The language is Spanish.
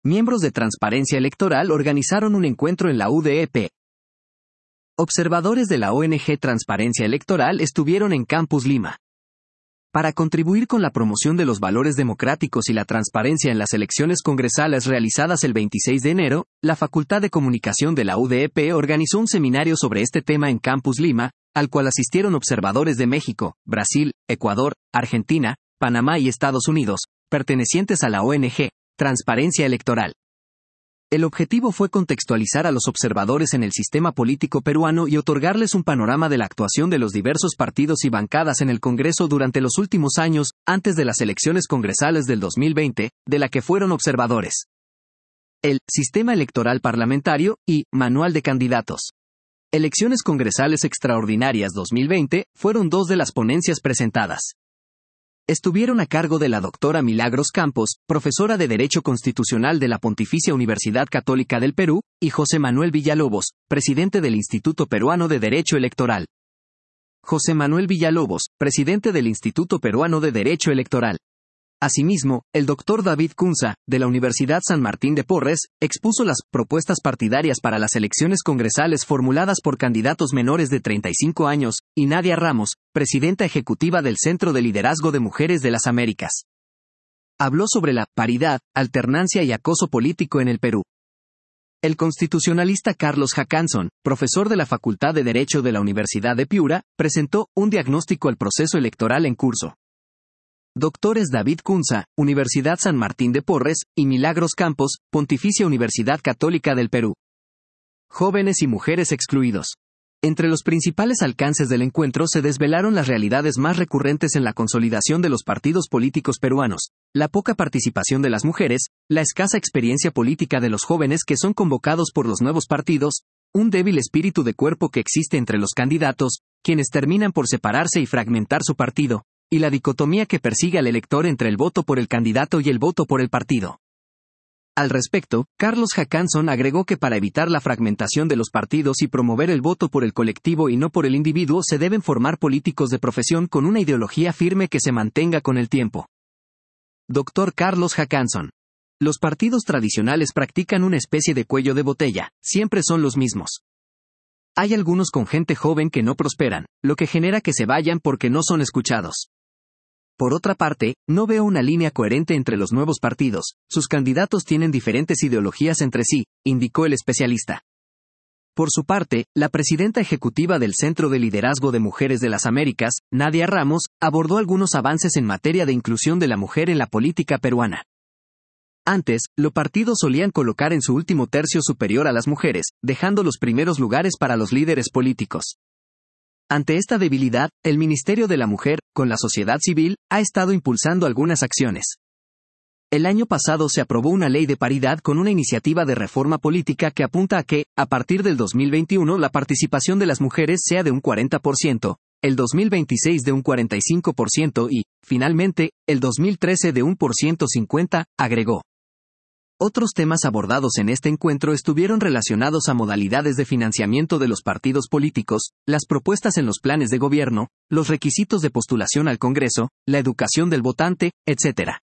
miembros de Transparencia Electoral organizaron un encuentro en la UDEP. Observadores de la ONG Transparencia Electoral estuvieron en Campus Lima. Para contribuir con la promoción de los valores democráticos y la transparencia en las elecciones congresales realizadas el 26 de enero, la Facultad de Comunicación de la UDEP organizó un seminario sobre este tema en Campus Lima, al cual asistieron observadores de México, Brasil, Ecuador, Argentina, Panamá y Estados Unidos, pertenecientes a la ONG Transparencia Electoral. El objetivo fue contextualizar a los observadores en el sistema político peruano y otorgarles un panorama de la actuación de los diversos partidos y bancadas en el Congreso durante los últimos años, antes de las elecciones congresales del 2020, de la que fueron observadores. El Sistema Electoral Parlamentario y Manual de Candidatos. Elecciones Congresales Extraordinarias 2020 fueron dos de las ponencias presentadas. Estuvieron a cargo de la doctora Milagros Campos, profesora de Derecho Constitucional de la Pontificia Universidad Católica del Perú, y José Manuel Villalobos, presidente del Instituto Peruano de Derecho Electoral. José Manuel Villalobos, presidente del Instituto Peruano de Derecho Electoral. Asimismo, el doctor David Kunza, de la Universidad San Martín de Porres, expuso las propuestas partidarias para las elecciones congresales formuladas por candidatos menores de 35 años, y Nadia Ramos, presidenta ejecutiva del Centro de Liderazgo de Mujeres de las Américas. Habló sobre la paridad, alternancia y acoso político en el Perú. El constitucionalista Carlos Hackanson, profesor de la Facultad de Derecho de la Universidad de Piura, presentó un diagnóstico al proceso electoral en curso. Doctores David Kunza, Universidad San Martín de Porres, y Milagros Campos, Pontificia Universidad Católica del Perú. Jóvenes y mujeres excluidos. Entre los principales alcances del encuentro se desvelaron las realidades más recurrentes en la consolidación de los partidos políticos peruanos, la poca participación de las mujeres, la escasa experiencia política de los jóvenes que son convocados por los nuevos partidos, un débil espíritu de cuerpo que existe entre los candidatos, quienes terminan por separarse y fragmentar su partido, y la dicotomía que persigue al elector entre el voto por el candidato y el voto por el partido. Al respecto, Carlos Hackanson agregó que para evitar la fragmentación de los partidos y promover el voto por el colectivo y no por el individuo se deben formar políticos de profesión con una ideología firme que se mantenga con el tiempo. Dr. Carlos Hackanson. Los partidos tradicionales practican una especie de cuello de botella, siempre son los mismos. Hay algunos con gente joven que no prosperan, lo que genera que se vayan porque no son escuchados. Por otra parte, no veo una línea coherente entre los nuevos partidos, sus candidatos tienen diferentes ideologías entre sí, indicó el especialista. Por su parte, la presidenta ejecutiva del Centro de Liderazgo de Mujeres de las Américas, Nadia Ramos, abordó algunos avances en materia de inclusión de la mujer en la política peruana. Antes, los partidos solían colocar en su último tercio superior a las mujeres, dejando los primeros lugares para los líderes políticos. Ante esta debilidad, el Ministerio de la Mujer, con la sociedad civil, ha estado impulsando algunas acciones. El año pasado se aprobó una ley de paridad con una iniciativa de reforma política que apunta a que, a partir del 2021 la participación de las mujeres sea de un 40%, el 2026 de un 45% y, finalmente, el 2013 de un 50%, agregó. Otros temas abordados en este encuentro estuvieron relacionados a modalidades de financiamiento de los partidos políticos, las propuestas en los planes de gobierno, los requisitos de postulación al Congreso, la educación del votante, etc.